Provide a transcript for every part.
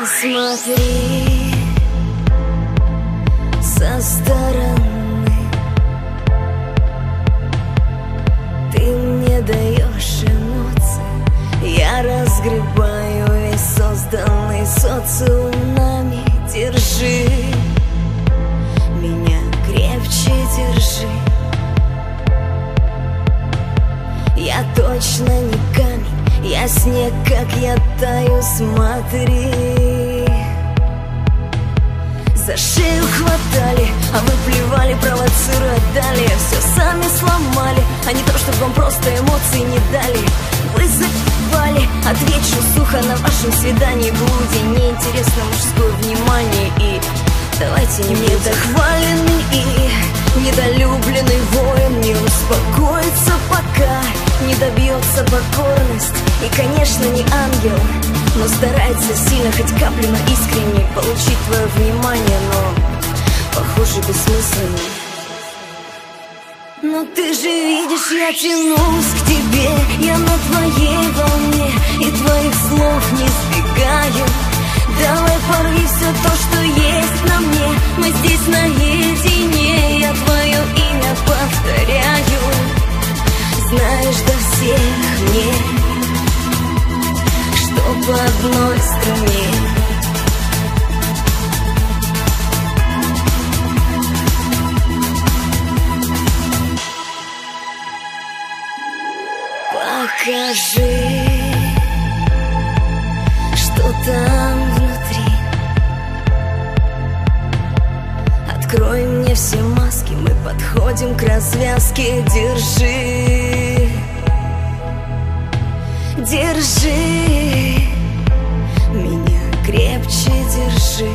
Посмотри со стороны, ты мне даешь эмоции, я разгребаю весь созданный социум нами. Держи меня крепче, держи. Я точно не камень, я снег, как я таю, смотри. За шею хватали, а вы плевали, провоцируя далее. Все сами сломали, а не то, чтобы вам просто эмоции не дали. Вы забывали, отвечу сухо на вашем свидании. Блуде неинтересно мужское внимание. И давайте не недохваленный и недолюбленный воин не успокоится, пока не добьется покорность. И, конечно, не ангел, но старается сильно, хоть каплю, но искренне получить твое внимание, но, похоже, бессмысленно. Но ты же видишь, я тянусь к тебе, я на твоей волне, и твоих слов не сбегаю. Давай порви все то, что есть на мне, мы здесь наедине, я твое имя повторяю. Знаешь, до всех мне, что по одной струне. Покажи, что там внутри. Открой мне все маски, мы подходим к развязке. Держи, держи меня крепче, держи.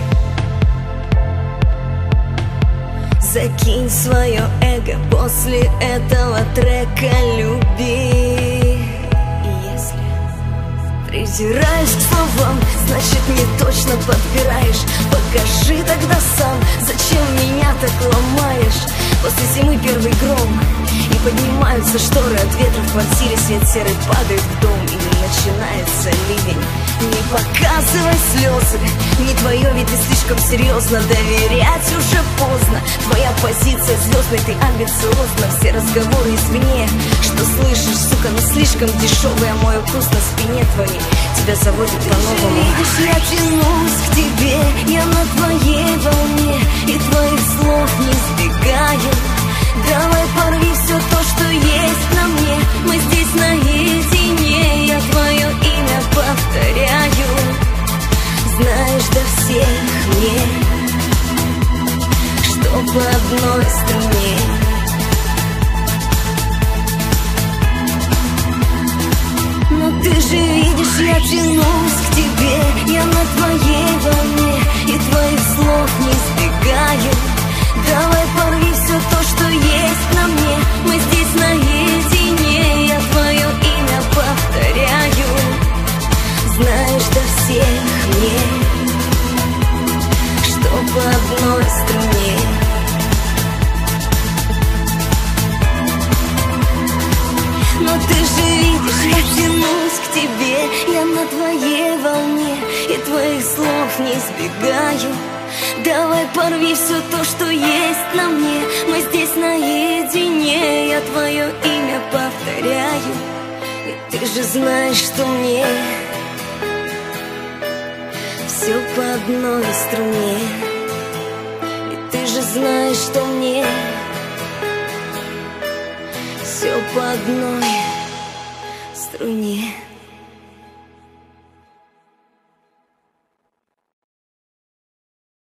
Закинь свое эго после этого трека, люби. И если придираешь к словам, значит не точно подбираешь. Покажи тогда сам, зачем меня так ломаешь. После зимы первый гром, и поднимаются шторы от ветра в квартире. Свет серый падает в дом, и начинается ливень. Не показывай слезы, не твое, ведь ты слишком серьезно. Доверять уже поздно, твоя позиция звездной, ты амбициозна. Все разговоры извне, что слышишь, сука, но слишком дешевый, а мой укус на спине твоей тебя заводит по-новому. Видишь, я тянусь к тебе, я на твоей волне, и твоих слов не сбегаю. Давай порви все то, что есть на мне, мы здесь наедине, я твое имя повторяю. Знаешь, до всех мне, что по одной струне. Но ты же видишь, я тянусь к тебе, я на твоей волне, и твоих слов не сбегаю. Давай порви все то, что есть на мне, мы здесь наедине, я твое имя повторяю. Знаешь, до всех мне, что по одной струне. Но ты же видишь, я тянусь к тебе, я на твоей волне, и твоих слов не сбегаю. Давай порви все то, что есть на мне, мы здесь наедине, я твое имя повторяю. И ты же знаешь, что мне все по одной струне. И ты же знаешь, что мне все по одной струне.